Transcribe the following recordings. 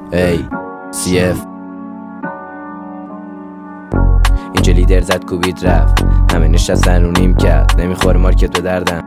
ای CF اینجا لیدر زد کوبید رفت، همه نشستن رو نیم کرد، نمیخوره مارکت به دردم.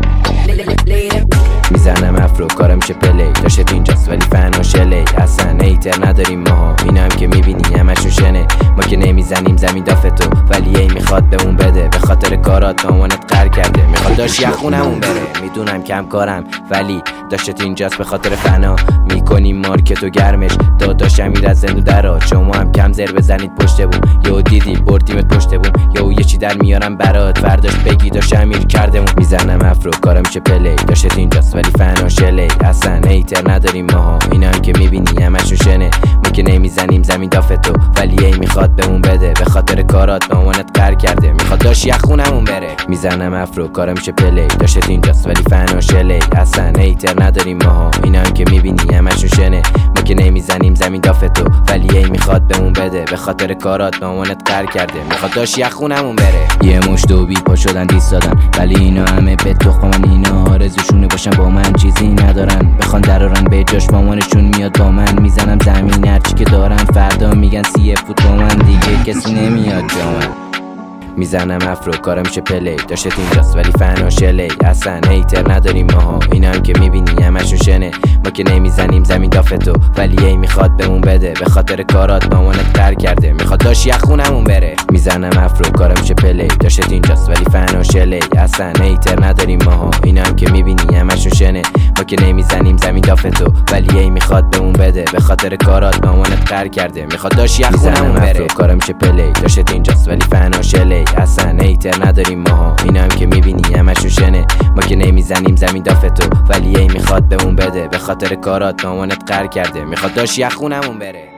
میزنم افرو کارم میشه پلی، داشت اینجاست ولی فنا شلی. اصلا ایتر نداریم ماها، اینا هم که میبینی همشون شنه. ما که نمیزنیم زمین دافتو، ولی ای میخواد به اون بده. به خاطر کارات مامانت قهر کرده، میخواد داشت یخونمون بره. میدونم کم کارم ولی داشت اینجاست، به خاطر فنا میکنیم مارکتو گرمش. داداش امیر از زندو درات، شما هم کم زر بزنید پشت بوم. یهو دیدی بردیمت پشت بوم، یهو یه چی در میارم برات، فرداش بگی داشت امیر کردمون. میزنم افرو کارم میشه پلی، داشت اینجاست ولی فنا شلی. اصلا ایتر نداریم ماها، اینا هم که میبینی همشون شنه. ما که نمیزنیم زمین دافتو، ولی ای میخواد به اون بده. به خاطر کارات مامانت قهر کرده، میخواد داشت یخونمون بره. میزنم افرو کارم میشه پلی، داشت اینجاست ولی فنا شلی. اصلا ایتر نداریم ماها، اینا هم که میبینی همشون شنه. ما که نمیزنیم زمین دافتو، ولی ای میخواد به اون بده. به خاطر کارات مامانت قهر کرده، میخواد داشت یخونمون بره. یه مشت و بی پا شدن دیس دادن، ولی اینا همه به تخمن. اینا آرزوشونه باشن با من، چیزی ندارن بخوان درارن به جاش. مامانشون میاد با من، میزنم زمین هرچی که دارم. فردا میگن CF فوت با من، دیگه کسی نمیاد جا من. میزنم افرو کارم میشه پلی، داشت اینجاست ولی فنا شلی. اصلا ایتر نداریم ماها، اینا هم که میبینی همشون شنه. ما که نمیزنیم زمین دافتو، ولی ای میخواد به اون بده. به خاطر کارات مامانت قهر کرده، میخواد داشت یخونمون بره. میزنم افرو کارم میشه پلی، داشت اینجاست ولی فنا شلی. اصلا ایتر نداریم ماها، اینا هم که میبینی همشون شنه. ما که نمیزنیم زمین دافتو، ولی ای میخواد به اون بده. به خاطر کارات مامانت قهر کرده، میخواد داشت یخونمون بره. کارم میشه پلی، داشت اینجاست ولی فنا شلی. اصلا ایتر نداریم ماها، اینا هم که میبینی همشون شنه. ما که نمیزنیم زمین دافتو، ولی ای میخواد به اون بده. به خاطر کارات مامانت قهر کرده، میخواد داشت یخونمون بره.